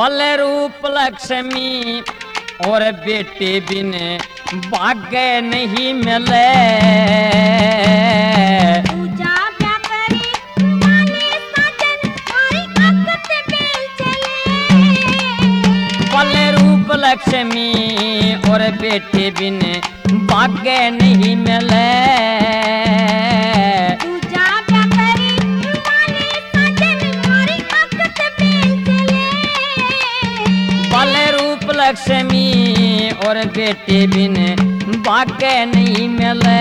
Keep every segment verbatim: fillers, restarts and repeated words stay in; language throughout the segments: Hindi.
बल रूप लक्ष्मी और बेटे बिन भाग्य नहीं मिले। पूजा क्या करे वाले साजन हमारी आकत बेल चले। बल रूप लक्ष्मी और बेटे बिन भाग्य नहीं मिले। पूजा क्या करे वाले साजन हमारी आकत बेल चले। बल रूप लक्ष्मी और बेटे बिन भाग्य नहीं मिले।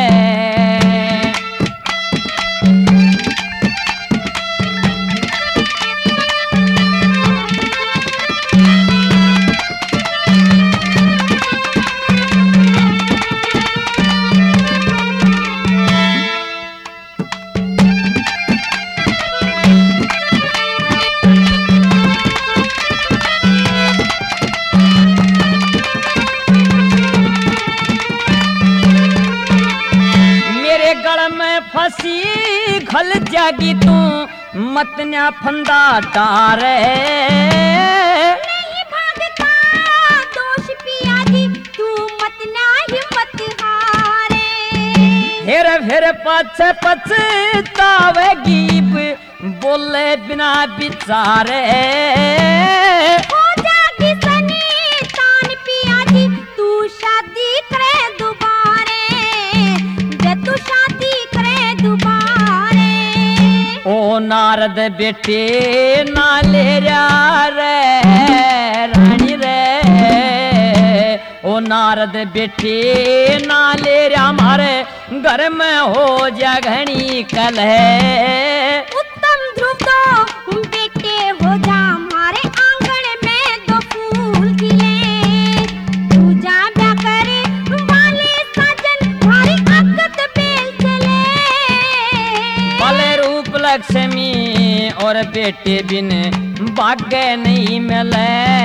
फंसी खल जागी तू मत न्या फंदा डारे। नहीं भागता दोष पिया जी तू मत ना हिम्मत हारे। हेर फिर पछ पछतावेगी बोले बिना बिचारे। हो जागी सनी तान पिया जी तू शादी करे दोबारे। जे तू शादी करे दोबारे। ओ नारद बेटे ना ले जा रे रानी रे। ओ नारद बेटे ना ले जा हमारे घर में हो जा घनी कलह। उत्तम ध्रुव दो बेटे हो जा हमारे आंगन में दो फूल खिले। पूजा ब्या करे वाले साजन हमारी आकत बेल चले। बल रूप लक्ष्मी और बेटे बिन भाग्य नहीं मिले।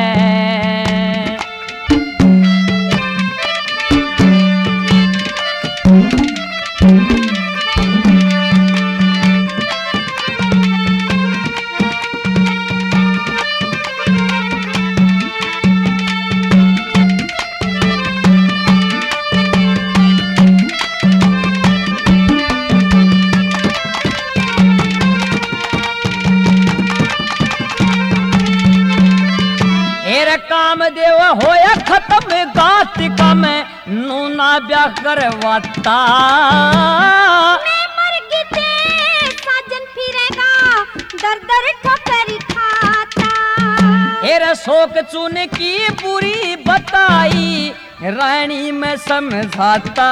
कामदेव होया खत्म गातिका में नूना ब्याह करवाता। मैं मर गई साजन फिरेगा दर दर ठोकर खाता। हेरा शोक चून की बुरी बताई रानी में समझाता।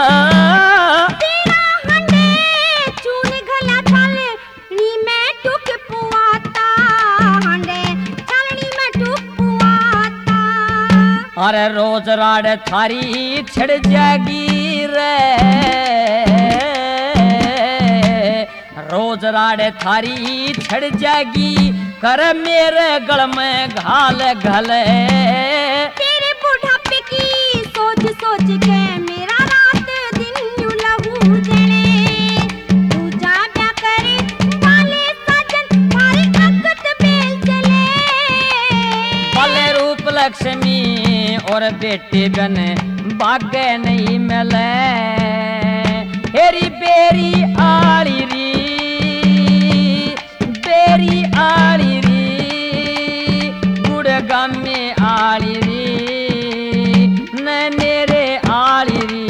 तेरा हंडे चून घला छाले नी में टुक पुआता। हंडे छालनी में टुक पुआता। अरे रोज राड थारी छिड़ जागी रे। रोज राड थारी छिड़ जागी कर मेरे गल में घाल घले। तेरे बुढ़ापे की सोच सोच के मेरा रात दिन यूं लहू जले। तू जा ब्या करे वाले साजन हमारी आकत बेल चले। बल रूप लक्ष्मी और बेटे बन भाग्य नहीं मिले। हेरी बेरी आली री बेरी आली री गुड़गाम में आली री न मेरे आली री।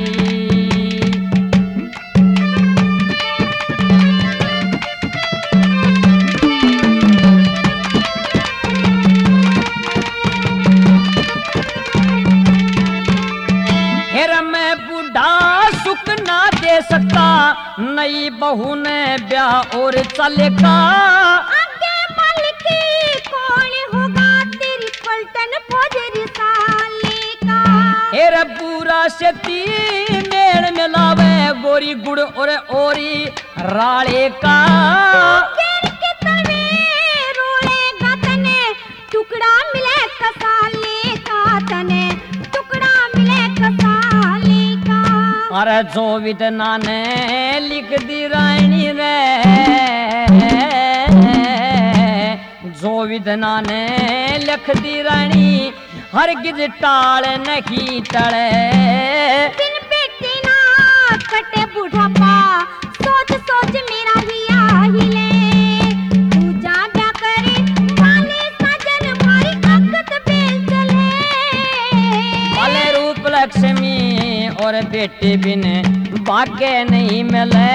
हेर मैं बूढ़ा सुख ना दे सकता नई बहू ने ब्याह और चलेगा। आगे मालिकी कौन होगा तेरी पलटन फौजरी साले का। हेर पूरा शती मेल मिलावे गोरी गुड़ और ओरी राले का। केर के तवे रोलेगा तने टुकड़ा मिले कसाले का। तने टुकड़ा मिले कसाले का। अरे जो विदना ने लिख दी रानी रे। जो विधना ने लिख दी रानी हरगिज टाल नहीं टले। दिन बेटे ना कटे बुढ़ापा सोच सोच मेरा हिया हिले। तू जा ब्या करे वाले सजन मारी अकत बेल चले। वाले रूप लक्ष्मी और बेटे बिन भाग्य नहीं मिले।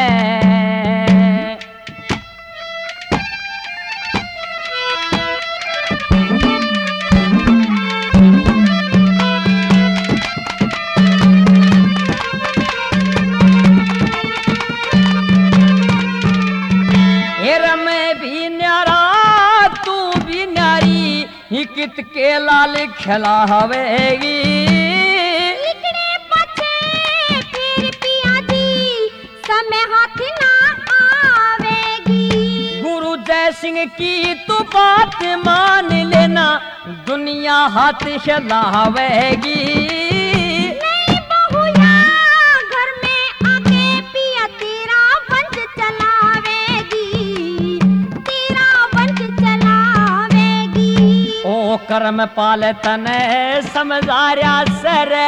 कित के लाल खिला हवेगी इकड़े पछे फिर पिया जी समय हाथ ना आवेगी। गुरु जय सिंह की तू बात मान लेना दुनिया हाथ हिलावेगी। नहीं बहुया घर में आके पिया तेरा वंश चलावेगी। तेरा वंश चलावेगी। ओ कर्म पाल तने समझार्या सरे।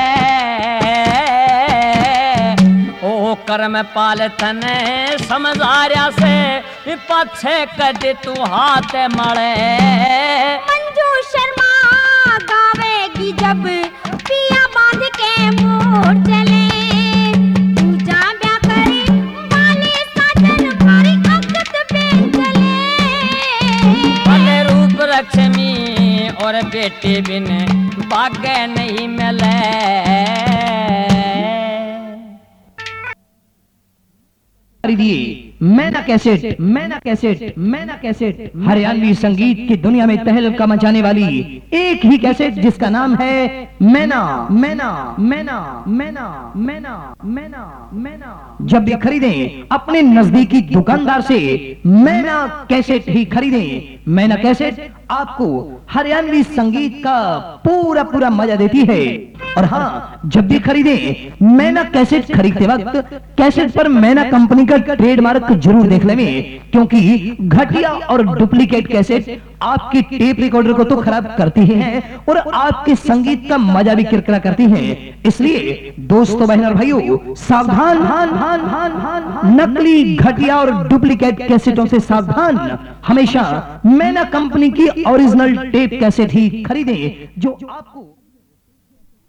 ओ कर्म पाल तने समझार्या से पछे कद तू हाथ मळे। मंजू शर्मा गावेगी जब पिया बांध के मोड़ चले। तू जा ब्या करे वाले साजन मारी अकत बेल चले। भले रूप लक्ष्मी और बेटे बिन भाग्य नहीं मिले। खरीदिए मैना कैसेट, मैना कैसेट, मैना कैसेट, हरियाणवी संगीत की दुनिया में तहलका मचाने वाली एक ही कैसेट जिसका नाम है मैना मैना मैना मैना मैना मैना मैना। जब भी खरीदें अपने नजदीकी दुकानदार से मैना कैसेट ही खरीदें। मैना कैसेट आपको हरियाणवी संगीत का पूरा पूरा मजा देती है। और हाँ, जब भी खरीदें मैना कैसेट खरीदते वक्त कैसेट पर मैना कंपनी का ट्रेडमार्क जरूर देख लें, क्योंकि घटिया और डुप्लीकेट कैसेट आपकी टेप रिकॉर्डर को तो खराब करती ही हैं और आपके संगीत का मजा भी किरकिरा करती हैं। इसलिए दोस्तों, बहनों और भाइयों, सावधान नकली, घटिया और डुप्लीकेट कैसेटों से सावधान। हमेशा मैना कंपनी की ओरिजिनल टेप कैसेट ही खरीदें जो आपको